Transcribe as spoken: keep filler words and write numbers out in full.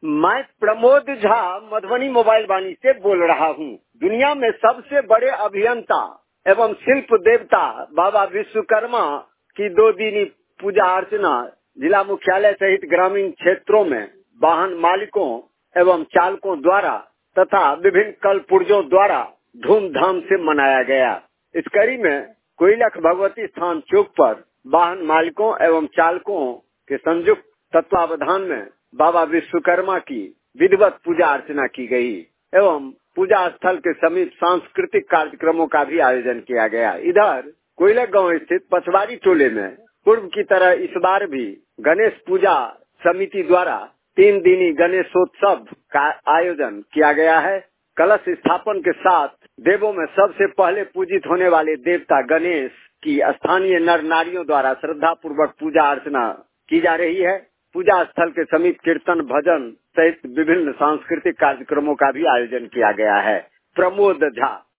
मैं प्रमोद झा मधुबनी मोबाइल वाणी से बोल रहा हूँ। दुनिया में सबसे बड़े अभियंता एवं शिल्प देवता बाबा विश्वकर्मा की दो दिनी पूजा अर्चना जिला मुख्यालय सहित ग्रामीण क्षेत्रों में वाहन मालिकों एवं चालकों द्वारा तथा विभिन्न कल पुर्जों द्वारा धूमधाम से मनाया गया। इस कड़ी में कोइलख भगवती स्थान चौक पर वाहन मालिकों एवं चालकों के संयुक्त तत्वावधान में बाबा विश्वकर्मा की विधिवत पूजा अर्चना की गई एवं पूजा स्थल के समीप सांस्कृतिक कार्यक्रमों का भी आयोजन किया गया। इधर कोइलख गांव स्थित पछवाड़ी टोले में पूर्व की तरह इस बार भी गणेश पूजा समिति द्वारा तीन दिनी गणेशोत्सव का आयोजन किया गया है। कलश स्थापन के साथ देवों में सबसे पहले पूजित होने वाले देवता गणेश की स्थानीय नर नारियों द्वारा श्रद्धा पूर्वक पूजा अर्चना की जा रही है। पूजा स्थल के समीप कीर्तन भजन सहित विभिन्न सांस्कृतिक कार्यक्रमों का भी आयोजन किया गया है। प्रमोद झा।